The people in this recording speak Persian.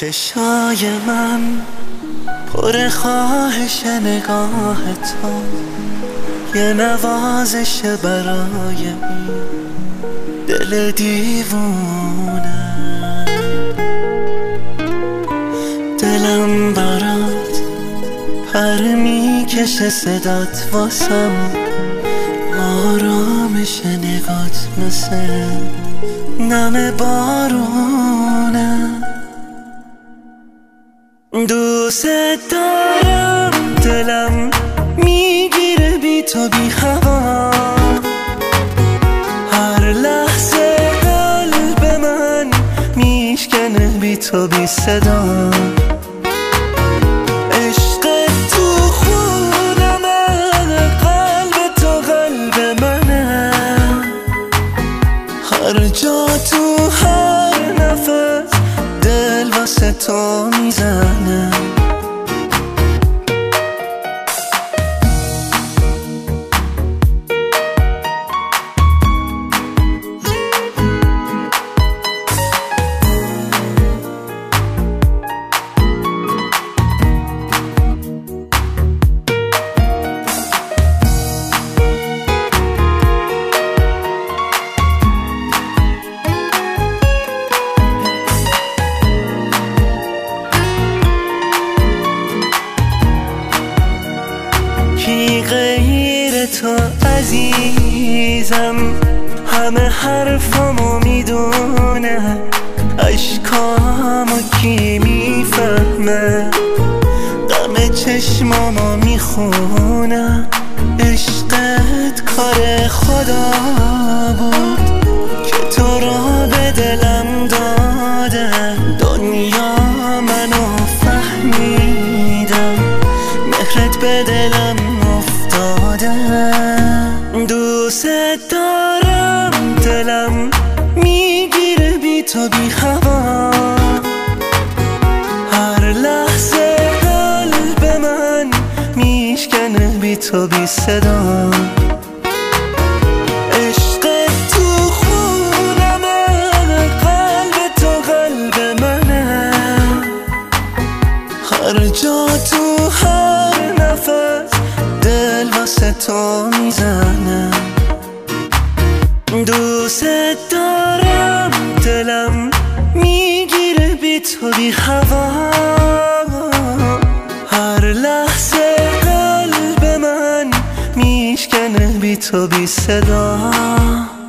چشای من پر خواهش نگاه تو، یه نوازش برای این دل دیوونه. دلم برات پر میکشه، صدات واسم آرامش نگات مثل نم بارونه. دوست دارم، دلم میگیره بی تو بی هوا، هر لحظه قلب من میشکنه بی تو بی صدا. عشق تو خونمه، قلب تو قلب منه، هر جا تو هر نفس دل واسه تو میزنه. کی غیر تو عزیزم، همه حرفامو میدونه، اشکامو کی میفهمه، غم چشمامو میخونه. عشقت کار خدا بود که تو رو به دلم داده، دنیا منو فهمیدم، مهرت به دلم افتاده. دوست دارم، دلم میگیره بی تو بی هوا، هر لحظه قلب من میشکنه بی تو بی صدا. عشق تو خونمه، قلب تو قلب منه، هر جا تو هر نفس دل واسه تو میزنه. دوست دارم، دلم میگیره بی تو بی هوا، هر لحظه قلب من میشکنه بی تو بی صدا.